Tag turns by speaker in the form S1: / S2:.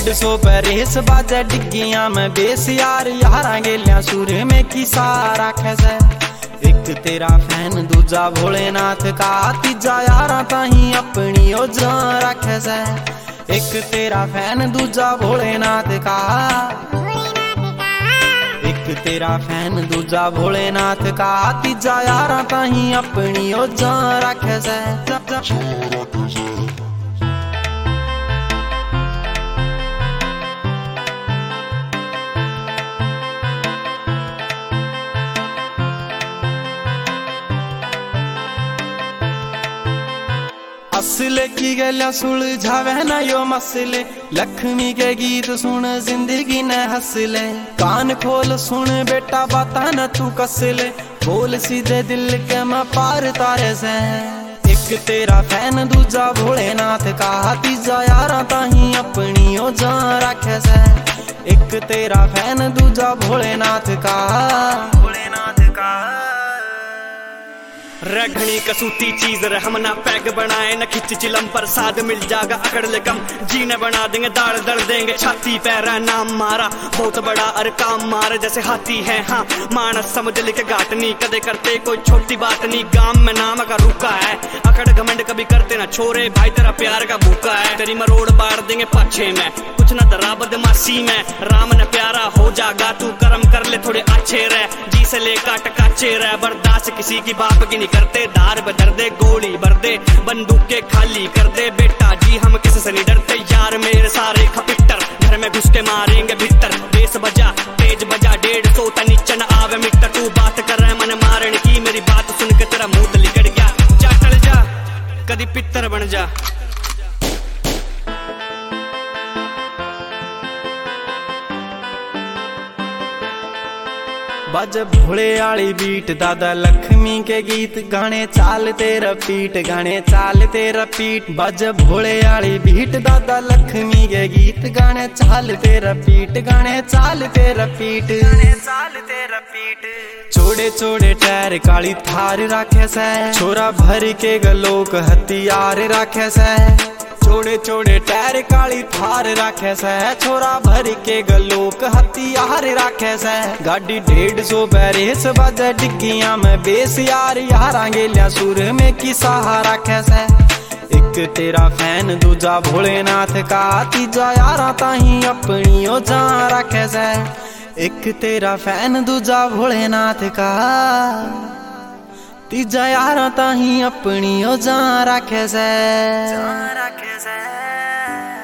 S1: 150 पे रेस बाजे डिग्गियां में बेस यार यारा गेलियां सुर में किसा राखे से। एक तेरा फैन दूजा भोलेनाथ का, तीजा यारा ताही अपनी ओ जान राखे से। एक तेरा फैन दूजा भोलेनाथ का, एक तेरा फैन दूजा भोलेनाथ का, तीजा यारा ताही अपनी ओ जान राखे से। असले की गलियां सुलझावे ना यो मसले, लक्ष्मी के गीत सुन जिंदगी न हंसले। कान खोल सुन बेटा बाता न तू कसले, बोल सीधे दिल के मैं पार तारे से। एक तेरा फैन दूजा भोलेनाथ का, तीजा यारा ताही अपनी ओ जान राखे से। एक तेरा फैन दूजा भोलेनाथ का, भोलेनाथ का।
S2: रखनी कसूती चीज हम ना पैग बनाए न खिंच चिलम, प्रसाद मिल जाएगा अकड़ ले कम। जीने बना देंगे दाढ़ दड़ देंगे, छाती पैरा नाम मारा बहुत बड़ा अर काम मारे जैसे हाथी है। हाँ मानस समझ लिखे घाटनी, कदे करते कोई छोटी बात नहीं। गांव में नाम का रुका है, अकड़ घमंड कभी करते ना छोरे, भाई तेरा प्यार का भूखा है। तेरी मरोड़ बाढ़ देंगे पाछे में, कुछ न दरा बदमाशी में। राम ने प्यारा हो जागा, तू कर्म कर ले थोड़े अच्छे रह। जी से ले काट काचे रह, बर्दाश्त किसी की बाप की नहीं करते। दार बदर दे गोली भर दे, बंदूक के खाली कर दे। बेटा जी हम किसी से नहीं डरते, यार मेरे सारे खपिटर घर में घुस के मारेंगे भीतर। बेस बजा तेज बजा 150 ता नीचे न आवे मीटर। तू बात कर रहा है मन मारने की, मेरी बात सुन के तेरा मुंह लिकड़ गया। जा टल जा कदी पितर बन जा।
S1: बज भोले आली बीट दादा लक्ष्मी के गीत, गाने चाल तेरा पीट, गाने चाल तेरा पीट। बज भोले आली बीट दादा लक्ष्मी के गीत, गाने चाल तेरा पीट, गाने चाल तेरा पीट, गाने चाल तेरा पीट। छोड़े छोड़े टायर काली थार राखे से, छोरा भर के गलोक हथियार राखे से। छोड़े छोड़े टायर काली थार राखे से, छोरा भर के गलोक हथियार राखे से। गाड़ी 150 बैरेस बाजे डिग्गियां में बेस यार यारा गेलियां सुर में किसा राखे से। एक तेरा फैन दूजा भोलेनाथ का, तीजा यारा ताही अपनी ओ जान राखे से। एक तेरा फैन दूजा भोलेनाथ का, तीजा यारा ताही अपनी ओ जान राखे से, जान राखे से।